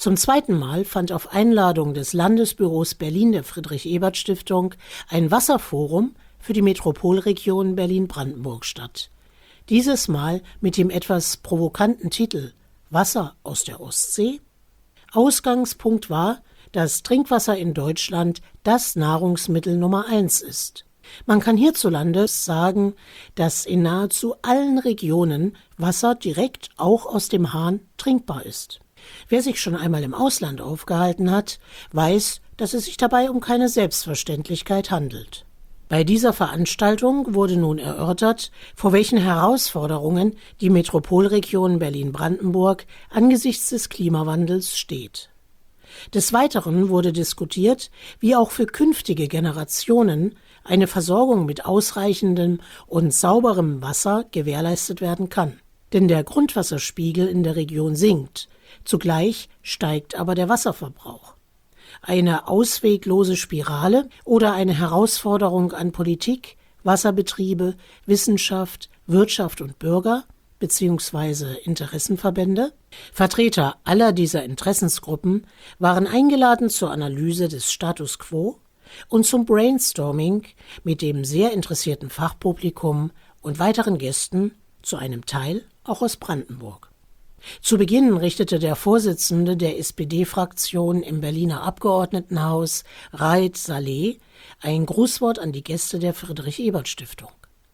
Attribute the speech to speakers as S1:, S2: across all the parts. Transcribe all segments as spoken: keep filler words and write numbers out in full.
S1: Zum zweiten Mal fand auf Einladung des Landesbüros Berlin der Friedrich-Ebert-Stiftung ein Wasserforum für die Metropolregion Berlin-Brandenburg statt. Dieses Mal mit dem etwas provokanten Titel »Wasser aus der Ostsee?« Ausgangspunkt war, dass Trinkwasser in Deutschland das Nahrungsmittel Nummer eins ist. Man kann hierzulande sagen, dass in nahezu allen Regionen Wasser direkt auch aus dem Hahn trinkbar ist. Wer sich schon einmal im Ausland aufgehalten hat, weiß, dass es sich dabei um keine Selbstverständlichkeit handelt. Bei dieser Veranstaltung wurde nun erörtert, vor welchen Herausforderungen die Metropolregion Berlin-Brandenburg angesichts des Klimawandels steht. Des Weiteren wurde diskutiert, wie auch für künftige Generationen eine Versorgung mit ausreichendem und sauberem Wasser gewährleistet werden kann. Denn der Grundwasserspiegel in der Region sinkt, zugleich steigt aber der Wasserverbrauch. Eine ausweglose Spirale oder eine Herausforderung an Politik, Wasserbetriebe, Wissenschaft, Wirtschaft und Bürger bzw. Interessenverbände? Vertreter aller dieser Interessensgruppen waren eingeladen zur Analyse des Status quo und zum Brainstorming mit dem sehr interessierten Fachpublikum und weiteren Gästen, zu einem Teil auch aus Brandenburg. Zu Beginn richtete der Vorsitzende der S P D-Fraktion im Berliner Abgeordnetenhaus, Raed Saleh, ein Grußwort an die Gäste der Friedrich-Ebert-Stiftung.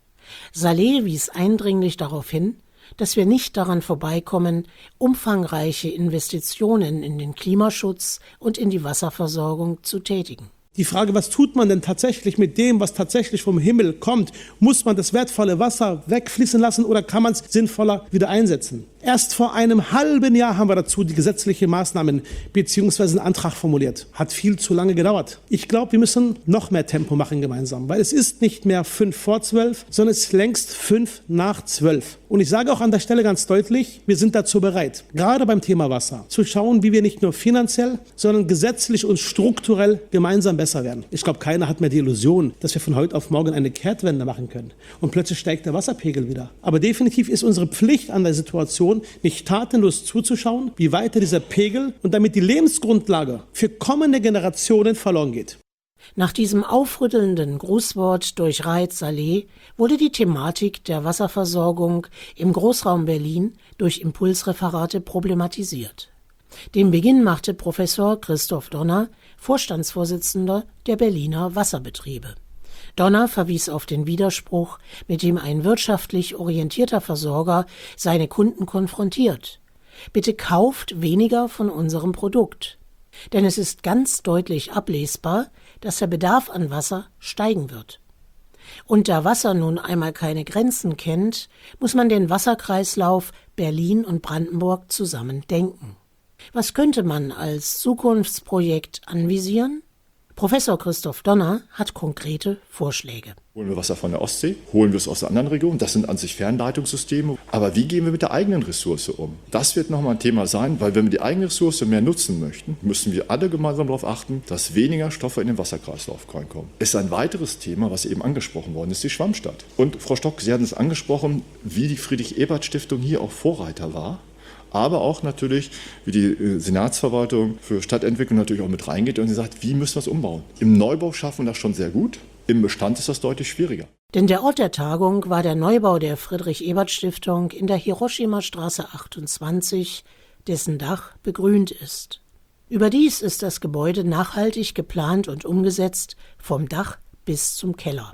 S1: Saleh wies eindringlich darauf hin, dass wir nicht daran vorbeikommen, umfangreiche Investitionen in den Klimaschutz und in die Wasserversorgung zu tätigen.
S2: Die Frage, was tut man denn tatsächlich mit dem, was tatsächlich vom Himmel kommt? Muss man das wertvolle Wasser wegfließen lassen oder kann man es sinnvoller wieder einsetzen? Erst vor einem halben Jahr haben wir dazu die gesetzliche Maßnahmen bzw. einen Antrag formuliert. Hat viel zu lange gedauert. Ich glaube, wir müssen noch mehr Tempo machen gemeinsam, weil es ist nicht mehr fünf vor zwölf, sondern es ist längst fünf nach zwölf. Und ich sage auch an der Stelle ganz deutlich, wir sind dazu bereit, gerade beim Thema Wasser, zu schauen, wie wir nicht nur finanziell, sondern gesetzlich und strukturell gemeinsam besser werden. Ich glaube, keiner hat mehr die Illusion, dass wir von heute auf morgen eine Kehrtwende machen können. Und plötzlich steigt der Wasserpegel wieder. Aber definitiv ist unsere Pflicht an der Situation, nicht tatenlos zuzuschauen, wie weiter dieser Pegel und damit die Lebensgrundlage für kommende Generationen verloren geht.
S1: Nach diesem aufrüttelnden Grußwort durch Raed Saleh wurde die Thematik der Wasserversorgung im Großraum Berlin durch Impulsreferate problematisiert. Den Beginn machte Professor Christoph Donner, Vorstandsvorsitzender der Berliner Wasserbetriebe. Donner verwies auf den Widerspruch, mit dem ein wirtschaftlich orientierter Versorger seine Kunden konfrontiert. Bitte kauft weniger von unserem Produkt. Denn es ist ganz deutlich ablesbar, dass der Bedarf an Wasser steigen wird. Und da Wasser nun einmal keine Grenzen kennt, muss man den Wasserkreislauf Berlin und Brandenburg zusammen denken. Was könnte man als Zukunftsprojekt anvisieren? Professor Christoph Donner hat konkrete Vorschläge.
S3: Holen wir Wasser von der Ostsee, holen wir es aus der anderen Region, das sind an sich Fernleitungssysteme. Aber wie gehen wir mit der eigenen Ressource um? Das wird nochmal ein Thema sein, weil wenn wir die eigene Ressource mehr nutzen möchten, müssen wir alle gemeinsam darauf achten, dass weniger Stoffe in den Wasserkreislauf reinkommen. Es ist ein weiteres Thema, was eben angesprochen worden ist, die Schwammstadt. Und Frau Stock, Sie hatten es angesprochen, wie die Friedrich-Ebert-Stiftung hier auch Vorreiter war. Aber auch natürlich, wie die Senatsverwaltung für Stadtentwicklung natürlich auch mit reingeht und sie sagt, wie müssen wir es umbauen? Im Neubau schaffen wir das schon sehr gut, im Bestand ist das deutlich schwieriger.
S1: Denn der Ort der Tagung war der Neubau der Friedrich-Ebert-Stiftung in der Hiroshima-Straße achtundzwanzig, dessen Dach begrünt ist. Überdies ist das Gebäude nachhaltig geplant und umgesetzt, vom Dach bis zum Keller.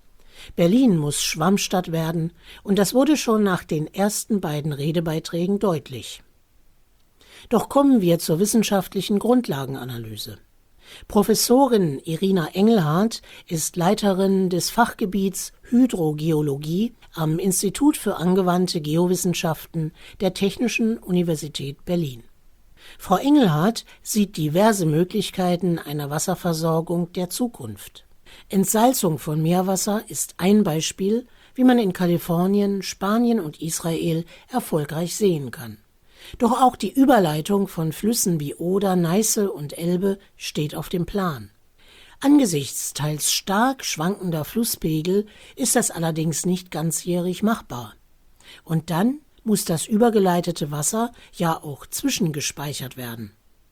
S1: Berlin muss Schwammstadt werden, und das wurde schon nach den ersten beiden Redebeiträgen deutlich. Doch kommen wir zur wissenschaftlichen Grundlagenanalyse. Professorin Irina Engelhardt ist Leiterin des Fachgebiets Hydrogeologie am Institut für angewandte Geowissenschaften der Technischen Universität Berlin. Frau Engelhardt sieht diverse Möglichkeiten einer Wasserversorgung der Zukunft. Entsalzung von Meerwasser ist ein Beispiel, wie man in Kalifornien, Spanien und Israel erfolgreich sehen kann. Doch auch die Überleitung von Flüssen wie Oder, Neiße und Elbe steht auf dem Plan. Angesichts teils stark schwankender Flusspegel ist das allerdings nicht ganzjährig machbar. Und dann muss das übergeleitete Wasser ja auch zwischengespeichert werden.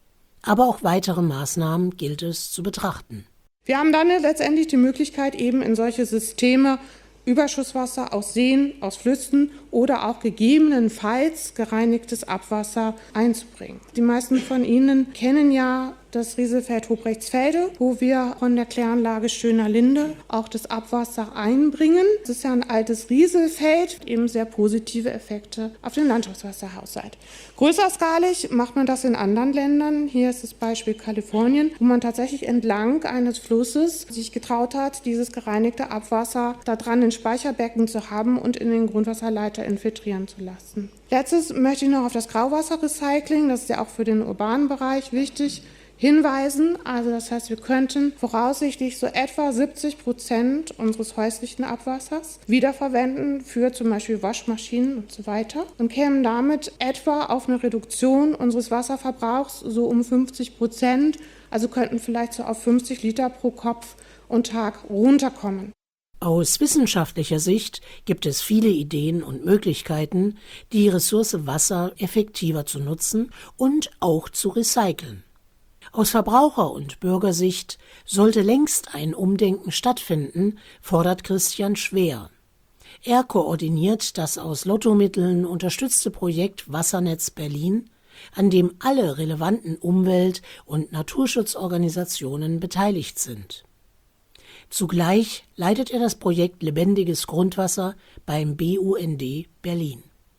S1: Aber auch weitere Maßnahmen gilt es zu betrachten.
S4: Wir haben dann letztendlich die Möglichkeit, eben in solche Systeme Überschusswasser aus Seen, aus Flüssen oder auch gegebenenfalls gereinigtes Abwasser einzubringen. Die meisten von Ihnen kennen ja das Rieselfeld Hobrechtsfelde, wo wir von der Kläranlage Schöner Linde auch das Abwasser einbringen. Das ist ja ein altes Rieselfeld, eben sehr positive Effekte auf den Landschaftswasserhaushalt. Größerskalig macht man das in anderen Ländern. Hier ist das Beispiel Kalifornien, wo man tatsächlich entlang eines Flusses sich getraut hat, dieses gereinigte Abwasser da dran in Speicherbecken zu haben und in den Grundwasserleiter infiltrieren zu lassen. Letztes möchte ich noch auf das Grauwasserrecycling, das ist ja auch für den urbanen Bereich wichtig, hinweisen. Also das heißt, wir könnten voraussichtlich so etwa siebzig Prozent unseres häuslichen Abwassers wiederverwenden für zum Beispiel Waschmaschinen und so weiter und kämen damit etwa auf eine Reduktion unseres Wasserverbrauchs so um fünfzig Prozent, also könnten vielleicht so auf fünfzig Liter pro Kopf und Tag runterkommen.
S1: Aus wissenschaftlicher Sicht gibt es viele Ideen und Möglichkeiten, die Ressource Wasser effektiver zu nutzen und auch zu recyceln. Aus Verbraucher- und Bürgersicht sollte längst ein Umdenken stattfinden, fordert Christian Schwer. Er koordiniert das aus Lottomitteln unterstützte Projekt Wassernetz Berlin, an dem alle relevanten Umwelt- und Naturschutzorganisationen beteiligt sind. Zugleich leitet er das Projekt Lebendiges Grundwasser beim B U N D Berlin.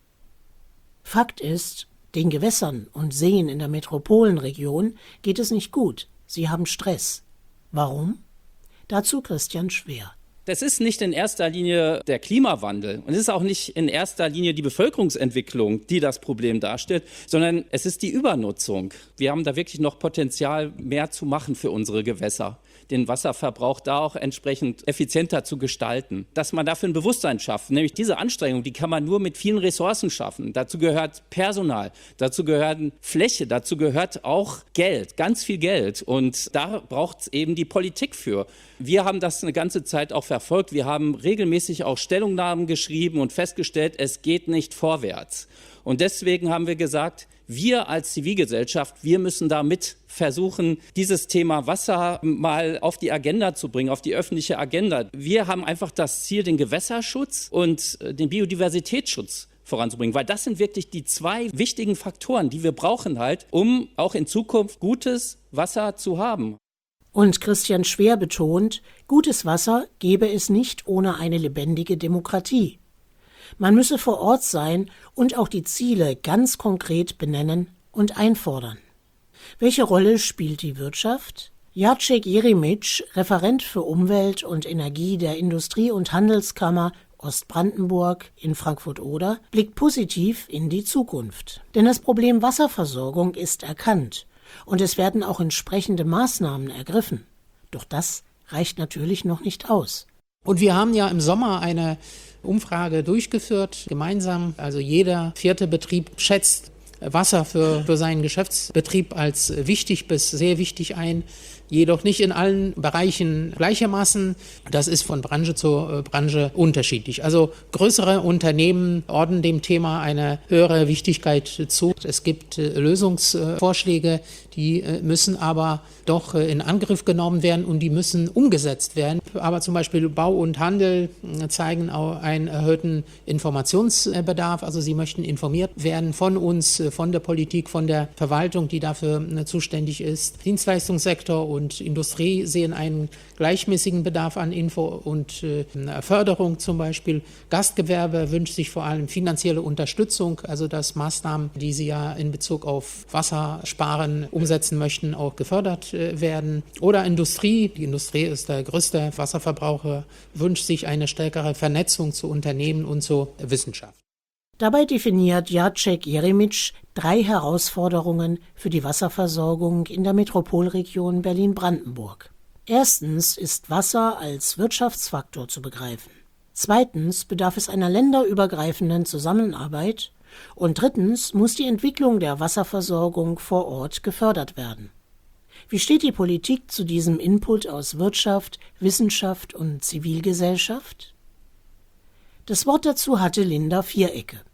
S1: Fakt ist, den Gewässern und Seen in der Metropolenregion geht es nicht gut. Sie haben Stress. Warum? Dazu Christian Schwer.
S5: Das ist nicht in erster Linie der Klimawandel und es ist auch nicht in erster Linie die Bevölkerungsentwicklung, die das Problem darstellt, sondern es ist die Übernutzung. Wir haben da wirklich noch Potenzial, mehr zu machen für unsere Gewässer, den Wasserverbrauch da auch entsprechend effizienter zu gestalten. Dass man dafür ein Bewusstsein schafft, nämlich diese Anstrengung, die kann man nur mit vielen Ressourcen schaffen. Dazu gehört Personal, dazu gehört Fläche, dazu gehört auch Geld, ganz viel Geld. Und da braucht es eben die Politik für. Wir haben das eine ganze Zeit auch verfolgt. Wir haben regelmäßig auch Stellungnahmen geschrieben und festgestellt, es geht nicht vorwärts. Und deswegen haben wir gesagt, wir als Zivilgesellschaft, wir müssen da mit versuchen, dieses Thema Wasser mal auf die Agenda zu bringen, auf die öffentliche Agenda. Wir haben einfach das Ziel, den Gewässerschutz und den Biodiversitätsschutz voranzubringen, weil das sind wirklich die zwei wichtigen Faktoren, die wir brauchen halt, um auch in Zukunft gutes Wasser zu haben.
S1: Und Christian Schwer betont, gutes Wasser gebe es nicht ohne eine lebendige Demokratie. Man müsse vor Ort sein und auch die Ziele ganz konkret benennen und einfordern. Welche Rolle spielt die Wirtschaft? Jacek Jeremic, Referent für Umwelt und Energie der Industrie- und Handelskammer Ostbrandenburg in Frankfurt-Oder, blickt positiv in die Zukunft. Denn das Problem Wasserversorgung ist erkannt und es werden auch entsprechende Maßnahmen ergriffen. Doch das reicht natürlich noch nicht aus.
S6: Und wir haben ja im Sommer eine Umfrage durchgeführt, gemeinsam. Also jeder vierte Betrieb schätzt Wasser für, für seinen Geschäftsbetrieb als wichtig bis sehr wichtig ein. Jedoch nicht in allen Bereichen gleichermaßen. Das ist von Branche zu Branche unterschiedlich. Also größere Unternehmen ordnen dem Thema eine höhere Wichtigkeit zu. Es gibt Lösungsvorschläge, die müssen aber doch in Angriff genommen werden und die müssen umgesetzt werden. Aber zum Beispiel Bau und Handel zeigen auch einen erhöhten Informationsbedarf. Also sie möchten informiert werden von uns, von der Politik, von der Verwaltung, die dafür zuständig ist. Dienstleistungssektor und Industrie sehen einen gleichmäßigen Bedarf an Info und äh, Förderung zum Beispiel. Gastgewerbe wünscht sich vor allem finanzielle Unterstützung, also dass Maßnahmen, die sie ja in Bezug auf Wassersparen umsetzen möchten, auch gefördert äh, werden. Oder Industrie, die Industrie ist der größte Wasserverbraucher, wünscht sich eine stärkere Vernetzung zu Unternehmen und zur Wissenschaft.
S1: Dabei definiert Jacek Jeremic drei Herausforderungen für die Wasserversorgung in der Metropolregion Berlin-Brandenburg. Erstens ist Wasser als Wirtschaftsfaktor zu begreifen. Zweitens bedarf es einer länderübergreifenden Zusammenarbeit. Und drittens muss die Entwicklung der Wasserversorgung vor Ort gefördert werden. Wie steht die Politik zu diesem Input aus Wirtschaft, Wissenschaft und Zivilgesellschaft? Das Wort dazu hatte Linda Vierecke.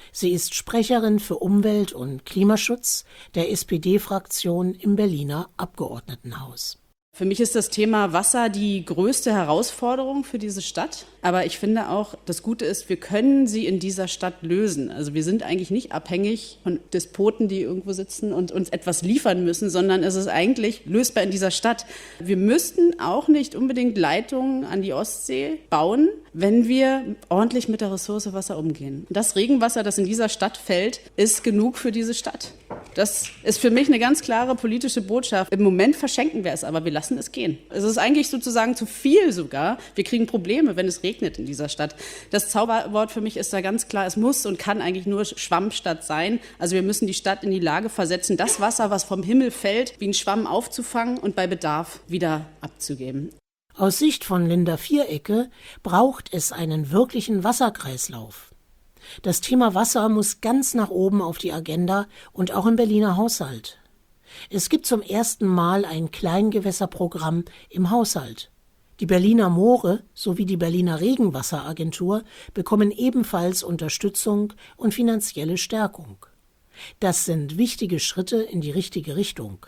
S1: Sie ist Sprecherin für Umwelt- und Klimaschutz der S P D-Fraktion im Berliner Abgeordnetenhaus.
S7: Für mich ist das Thema Wasser die größte Herausforderung für diese Stadt. Aber ich finde auch, das Gute ist, wir können sie in dieser Stadt lösen. Also wir sind eigentlich nicht abhängig von Despoten, die irgendwo sitzen und uns etwas liefern müssen, sondern es ist eigentlich lösbar in dieser Stadt. Wir müssten auch nicht unbedingt Leitungen an die Ostsee bauen, wenn wir ordentlich mit der Ressource Wasser umgehen. Das Regenwasser, das in dieser Stadt fällt, ist genug für diese Stadt. Das ist für mich eine ganz klare politische Botschaft. Im Moment verschenken wir es, aber wir lassen es gehen. Es ist eigentlich sozusagen zu viel sogar. Wir kriegen Probleme, wenn es regnet in dieser Stadt. Das Zauberwort für mich ist da ganz klar, es muss und kann eigentlich nur Schwammstadt sein. Also wir müssen die Stadt in die Lage versetzen, das Wasser, was vom Himmel fällt, wie ein Schwamm aufzufangen und bei Bedarf wieder abzugeben.
S1: Aus Sicht von Linda Vierecke braucht es einen wirklichen Wasserkreislauf. Das Thema Wasser muss ganz nach oben auf die Agenda und auch im Berliner Haushalt. Es gibt zum ersten Mal ein Kleingewässerprogramm im Haushalt. Die Berliner Moore sowie die Berliner Regenwasseragentur bekommen ebenfalls Unterstützung und finanzielle Stärkung. Das sind wichtige Schritte in die richtige Richtung.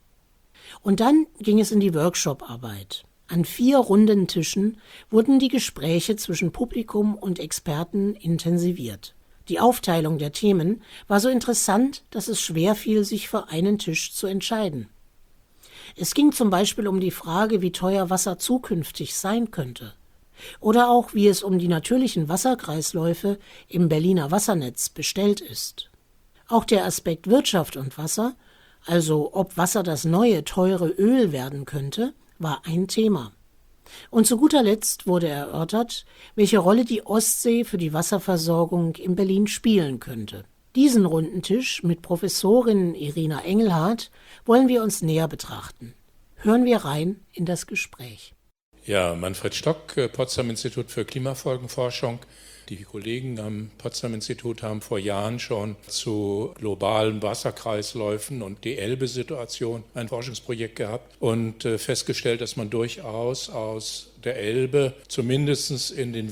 S1: Und dann ging es in die Workshop-Arbeit. An vier runden Tischen wurden die Gespräche zwischen Publikum und Experten intensiviert. Die Aufteilung der Themen war so interessant, dass es schwer fiel, sich für einen Tisch zu entscheiden. Es ging zum Beispiel um die Frage, wie teuer Wasser zukünftig sein könnte. Oder auch, wie es um die natürlichen Wasserkreisläufe im Berliner Wassernetz bestellt ist. Auch der Aspekt Wirtschaft und Wasser, also ob Wasser das neue, teure Öl werden könnte, war ein Thema. Und zu guter Letzt wurde erörtert, welche Rolle die Ostsee für die Wasserversorgung in Berlin spielen könnte. Diesen runden Tisch mit Professorin Irina Engelhardt wollen wir uns näher betrachten. Hören wir rein in das Gespräch.
S8: Ja, Manfred Stock, Potsdam Institut für Klimafolgenforschung. Die Kollegen am Potsdam Institut haben vor Jahren schon zu globalen Wasserkreisläufen und die Elbe-Situation ein Forschungsprojekt gehabt und festgestellt, dass man durchaus aus der Elbe zumindest in den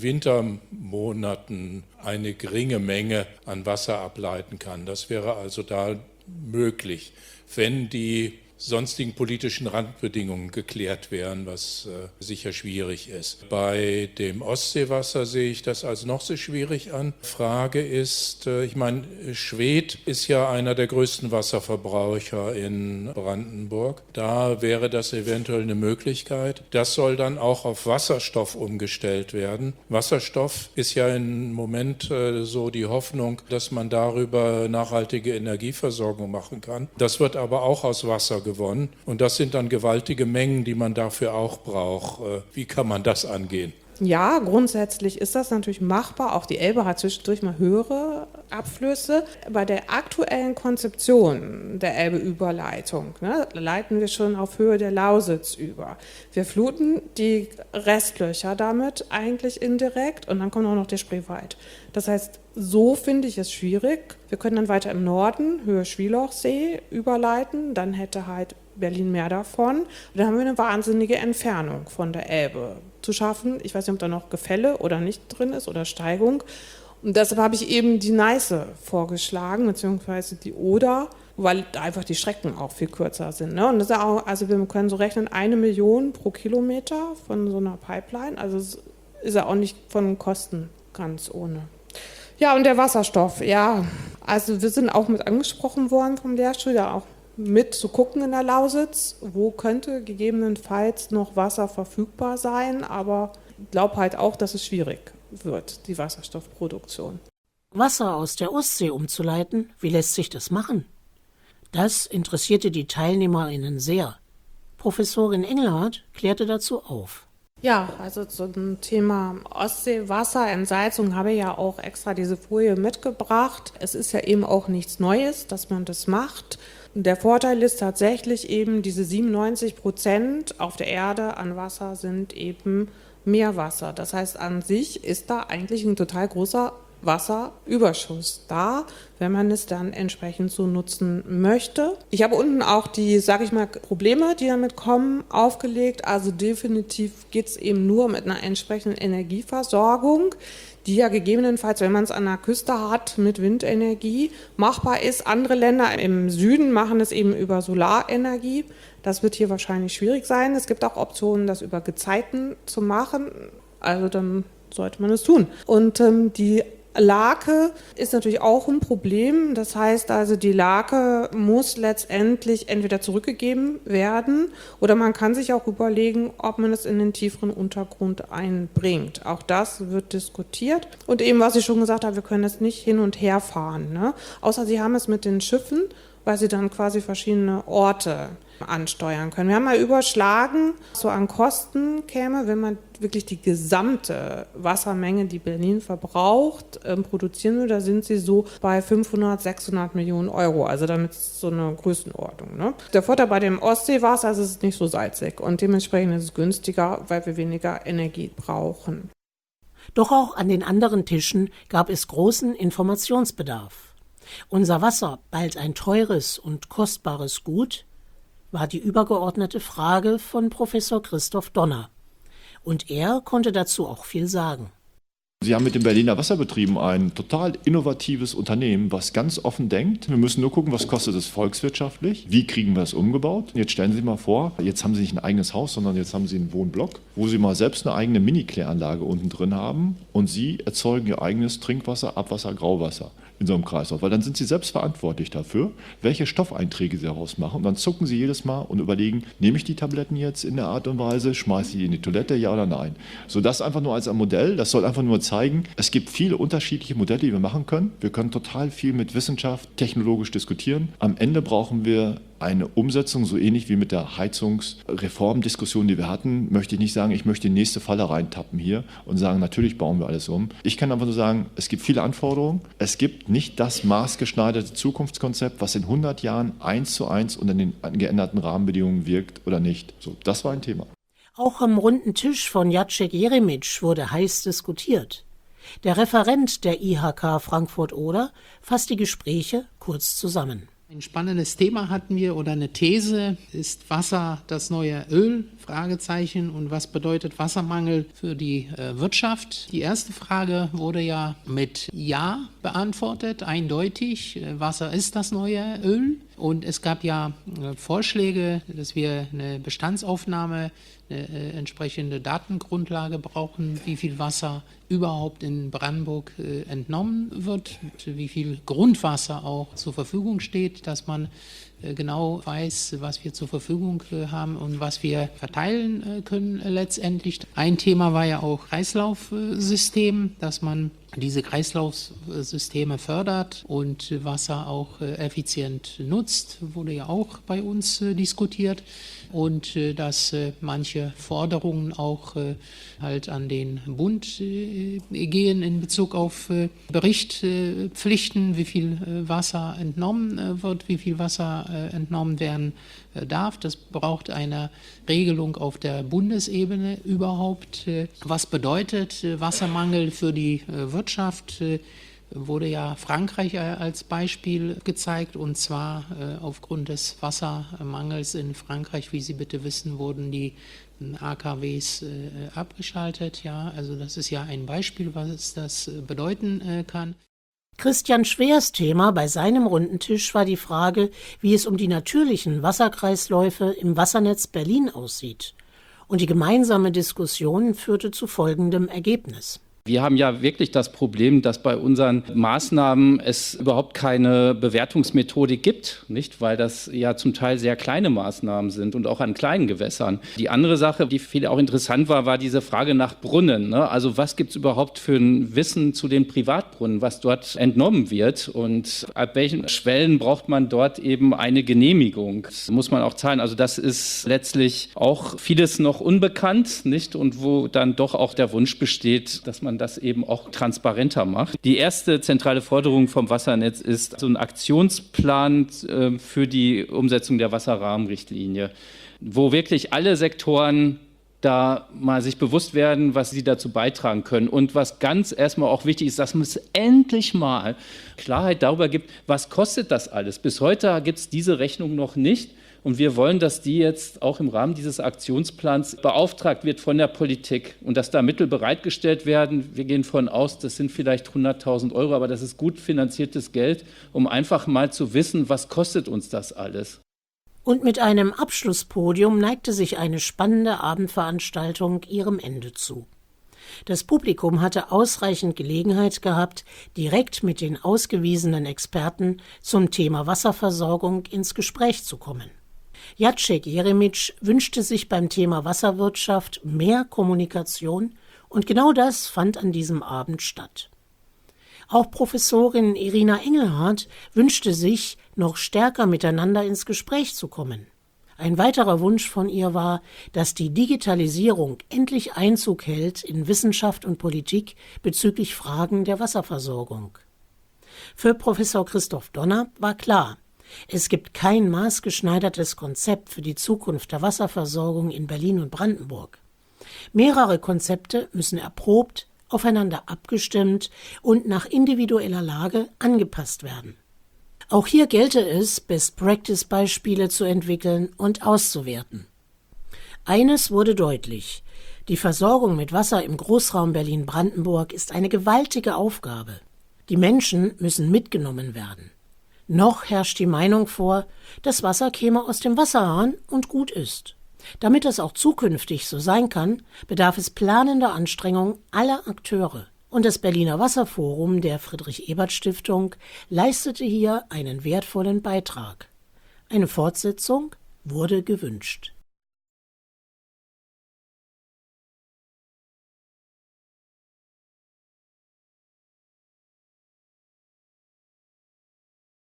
S8: Wintermonaten eine geringe Menge an Wasser ableiten kann. Das wäre also da möglich, wenn die sonstigen politischen Randbedingungen geklärt werden, was äh, sicher schwierig ist. Bei dem Ostseewasser sehe ich das als noch so schwierig an. Frage ist, äh, ich meine, Schwedt ist ja einer der größten Wasserverbraucher in Brandenburg. Da wäre das eventuell eine Möglichkeit. Das soll dann auch auf Wasserstoff umgestellt werden. Wasserstoff ist ja im Moment äh, so die Hoffnung, dass man darüber nachhaltige Energieversorgung machen kann. Das wird aber auch aus Wasser gewonnen. Und das sind dann gewaltige Mengen, die man dafür auch braucht. Wie kann man das angehen?
S4: Ja, grundsätzlich ist das natürlich machbar. Auch die Elbe hat zwischendurch mal höhere Abflüsse. Bei der aktuellen Konzeption der Elbe-Überleitung ne, leiten wir schon auf Höhe der Lausitz über. Wir fluten die Restlöcher damit eigentlich indirekt und dann kommt auch noch der Spreewald. Das heißt, so finde ich es schwierig. Wir können dann weiter im Norden, Höhe Schwielochsee, überleiten. Dann hätte halt Berlin mehr davon. Und dann haben wir eine wahnsinnige Entfernung von der Elbe zu schaffen. Ich weiß nicht, ob da noch Gefälle oder nicht drin ist oder Steigung. Und deshalb habe ich eben die Neiße vorgeschlagen, beziehungsweise die Oder, weil einfach die Strecken auch viel kürzer sind. Ne? Und das ist auch, also wir können so rechnen, eine Million pro Kilometer von so einer Pipeline. Also es ist ja auch nicht von Kosten ganz ohne. Ja, und der Wasserstoff, ja, also wir sind auch mit angesprochen worden vom Lehrstuhl, da auch mit zu gucken in der Lausitz, wo könnte gegebenenfalls noch Wasser verfügbar sein, aber ich glaube halt auch, dass es schwierig wird, die Wasserstoffproduktion.
S1: Wasser aus der Ostsee umzuleiten, wie lässt sich das machen? Das interessierte die TeilnehmerInnen sehr. Professorin Engelhardt klärte dazu auf.
S4: Ja, also zum Thema Ostseewasserentsalzung habe ich ja auch extra diese Folie mitgebracht. Es ist ja eben auch nichts Neues, dass man das macht. Der Vorteil ist tatsächlich eben, diese siebenundneunzig Prozent auf der Erde an Wasser sind eben Meerwasser. Das heißt, an sich ist da eigentlich ein total großer Wasserüberschuss da, wenn man es dann entsprechend so nutzen möchte. Ich habe unten auch die, sage ich mal, Probleme, die damit kommen, aufgelegt. Also definitiv geht es eben nur mit einer entsprechenden Energieversorgung, die ja gegebenenfalls, wenn man es an der Küste hat, mit Windenergie machbar ist. Andere Länder im Süden machen es eben über Solarenergie. Das wird hier wahrscheinlich schwierig sein. Es gibt auch Optionen, das über Gezeiten zu machen. Also dann sollte man es tun. Und ähm, die Lake ist natürlich auch ein Problem. Das heißt also, die Lake muss letztendlich entweder zurückgegeben werden oder man kann sich auch überlegen, ob man es in den tieferen Untergrund einbringt. Auch das wird diskutiert. Und eben, was ich schon gesagt habe, wir können es nicht hin und her fahren, ne? Außer Sie haben es mit den Schiffen, weil sie dann quasi verschiedene Orte ansteuern können. Wir haben mal überschlagen, so an Kosten käme, wenn man wirklich die gesamte Wassermenge, die Berlin verbraucht, ähm, produzieren würde, da sind sie so bei fünfhundert, sechshundert Millionen Euro. Also damit ist so eine Größenordnung, ne? Der Vorteil bei dem Ostseewasser ist, es ist nicht so salzig und dementsprechend ist es günstiger, weil wir weniger Energie brauchen.
S1: Doch auch an den anderen Tischen gab es großen Informationsbedarf. Unser Wasser, bald ein teures und kostbares Gut, war die übergeordnete Frage von Professor Christoph Donner. Und er konnte dazu auch viel sagen.
S3: Sie haben mit den Berliner Wasserbetrieben ein total innovatives Unternehmen, was ganz offen denkt. Wir müssen nur gucken, was kostet es volkswirtschaftlich, wie kriegen wir es umgebaut. Jetzt stellen Sie sich mal vor, jetzt haben Sie nicht ein eigenes Haus, sondern jetzt haben Sie einen Wohnblock, wo Sie mal selbst eine eigene Mini-Kläranlage unten drin haben und Sie erzeugen Ihr eigenes Trinkwasser, Abwasser, Grauwasser in so einem Kreislauf, weil dann sind Sie selbst verantwortlich dafür, welche Stoffeinträge Sie daraus machen. Und dann zucken Sie jedes Mal und überlegen, nehme ich die Tabletten jetzt in der Art und Weise, schmeiße ich die in die Toilette, ja oder nein. So, das einfach nur als ein Modell, das soll einfach nur zeigen, es gibt viele unterschiedliche Modelle, die wir machen können. Wir können total viel mit Wissenschaft technologisch diskutieren. Am Ende brauchen wir eine Umsetzung, so ähnlich wie mit der Heizungsreformdiskussion, die wir hatten, möchte ich nicht sagen, ich möchte die nächste Falle reintappen hier und sagen, natürlich bauen wir alles um. Ich kann einfach nur sagen, es gibt viele Anforderungen. Es gibt nicht das maßgeschneiderte Zukunftskonzept, was in hundert Jahren eins zu eins unter den geänderten Rahmenbedingungen wirkt oder nicht. So, das war ein Thema.
S1: Auch am runden Tisch von Jacek Jeremic wurde heiß diskutiert. Der Referent der I H K Frankfurt-Oder fasst die Gespräche kurz zusammen.
S6: Ein spannendes Thema hatten wir oder eine These: Ist Wasser das neue Öl? Fragezeichen. Und was bedeutet Wassermangel für die äh, Wirtschaft? Die erste Frage wurde ja mit Ja beantwortet, eindeutig. Äh, Wasser ist das neue Öl. Und es gab ja äh, Vorschläge, dass wir eine Bestandsaufnahme, eine äh, entsprechende Datengrundlage brauchen, wie viel Wasser überhaupt in Brandenburg äh, entnommen wird, wie viel Grundwasser auch zur Verfügung steht, dass man äh, genau weiß, was wir zur Verfügung äh, haben und was wir verteilen äh, können äh, letztendlich. Ein Thema war ja auch Kreislaufsystem, dass man diese Kreislaufsysteme fördert und Wasser auch äh, effizient nutzt, wurde ja auch bei uns äh, diskutiert. Und äh, dass äh, manche Forderungen auch äh, halt an den Bund äh, gehen in Bezug auf äh, Berichtspflichten, äh, wie viel äh, Wasser entnommen äh, wird, wie viel Wasser äh, entnommen werden äh, darf. Das braucht eine Regelung auf der Bundesebene überhaupt. Äh, was bedeutet äh, Wassermangel für die äh, Wirtschaft? Äh, wurde ja Frankreich als Beispiel gezeigt, und zwar äh, aufgrund des Wassermangels in Frankreich, wie Sie bitte wissen, wurden die A K Ws äh, abgeschaltet. Ja, also das ist ja ein Beispiel, was das bedeuten äh, kann.
S1: Christian Schwers Thema bei seinem runden Tisch war die Frage, wie es um die natürlichen Wasserkreisläufe im Wassernetz Berlin aussieht. Und die gemeinsame Diskussion führte zu folgendem Ergebnis.
S5: Wir haben ja wirklich das Problem, dass bei unseren Maßnahmen es überhaupt keine Bewertungsmethodik gibt, nicht? Weil das ja zum Teil sehr kleine Maßnahmen sind und auch an kleinen Gewässern. Die andere Sache, die viele auch interessant war, war diese Frage nach Brunnen, ne? Also was gibt es überhaupt für ein Wissen zu den Privatbrunnen, was dort entnommen wird und ab welchen Schwellen braucht man dort eben eine Genehmigung? Das muss man auch zahlen. Also das ist letztlich auch vieles noch unbekannt, nicht? Und wo dann doch auch der Wunsch besteht, dass man das eben auch transparenter macht. Die erste zentrale Forderung vom Wassernetz ist so ein Aktionsplan äh, für die Umsetzung der Wasserrahmenrichtlinie, wo wirklich alle Sektoren da mal sich bewusst werden, was sie dazu beitragen können. Und was ganz erstmal auch wichtig ist, dass es endlich mal Klarheit darüber gibt, was kostet das alles. Bis heute gibt es diese Rechnung noch nicht. Und wir wollen, dass die jetzt auch im Rahmen dieses Aktionsplans beauftragt wird von der Politik und dass da Mittel bereitgestellt werden. Wir gehen davon aus, das sind vielleicht hunderttausend Euro, aber das ist gut finanziertes Geld, um einfach mal zu wissen, was kostet uns das alles.
S1: Und mit einem Abschlusspodium neigte sich eine spannende Abendveranstaltung ihrem Ende zu. Das Publikum hatte ausreichend Gelegenheit gehabt, direkt mit den ausgewiesenen Experten zum Thema Wasserversorgung ins Gespräch zu kommen. Jacek Jeremic wünschte sich beim Thema Wasserwirtschaft mehr Kommunikation und genau das fand an diesem Abend statt. Auch Professorin Irina Engelhardt wünschte sich, noch stärker miteinander ins Gespräch zu kommen. Ein weiterer Wunsch von ihr war, dass die Digitalisierung endlich Einzug hält in Wissenschaft und Politik bezüglich Fragen der Wasserversorgung. Für Professor Christoph Donner war klar, es gibt kein maßgeschneidertes Konzept für die Zukunft der Wasserversorgung in Berlin und Brandenburg. Mehrere Konzepte müssen erprobt, aufeinander abgestimmt und nach individueller Lage angepasst werden. Auch hier gelte es, Best-Practice-Beispiele zu entwickeln und auszuwerten. Eines wurde deutlich: Die Versorgung mit Wasser im Großraum Berlin-Brandenburg ist eine gewaltige Aufgabe. Die Menschen müssen mitgenommen werden. Noch herrscht die Meinung vor, das Wasser käme aus dem Wasserhahn und gut ist. Damit das auch zukünftig so sein kann, bedarf es planender Anstrengungen aller Akteure. Und das Berliner Wasserforum der Friedrich-Ebert-Stiftung leistete hier einen wertvollen Beitrag. Eine Fortsetzung wurde gewünscht.